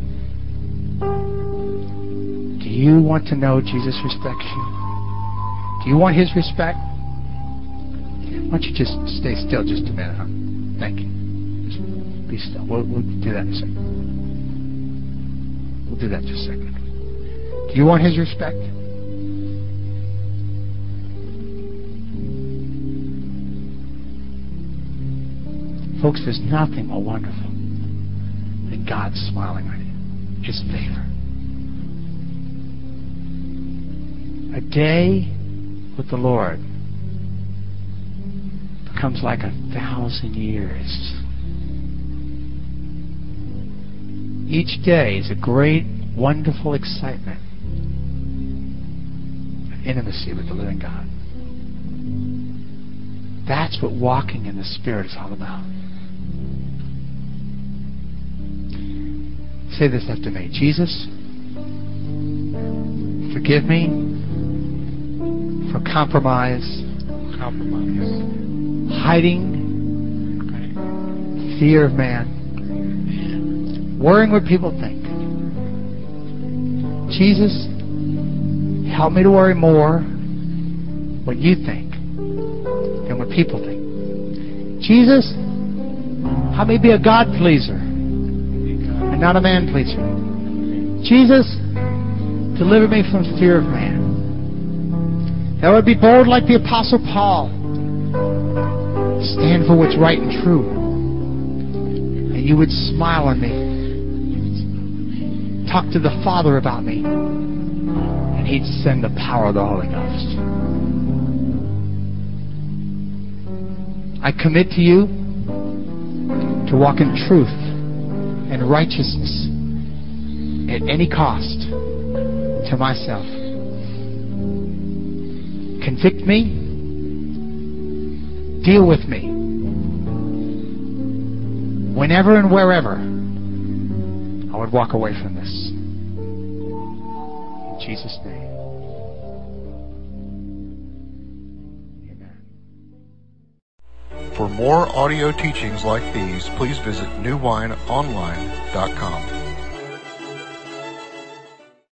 Do you want to know Jesus respects you? Do you want His respect? Why don't you just stay still just a minute, huh? Thank you. Just be still. We'll, we'll do that in a second. We'll do that in just a second. Do you want His respect? Folks, there's nothing more wonderful than God smiling on you. His favor. A day with the Lord becomes like a thousand years. Each day is a great, wonderful excitement of intimacy with the living God. That's what walking in the Spirit is all about. Say this after me. Jesus, forgive me for compromise, compromise, hiding, fear of man, worrying what people think. Jesus, help me to worry more what you think than what people think. Jesus, help me be a God pleaser and not a man pleaser. Jesus, deliver me from fear of man. That I would be bold like the Apostle Paul. Stand for what's right and true. And you would smile on me. Talk to the Father about me. And He'd send the power of the Holy Ghost. I commit to you to walk in truth and righteousness at any cost to myself. Convict me. Deal with me. Whenever and wherever I would walk away from this. In Jesus' name.
For more audio teachings like these, please visit new wine online dot com.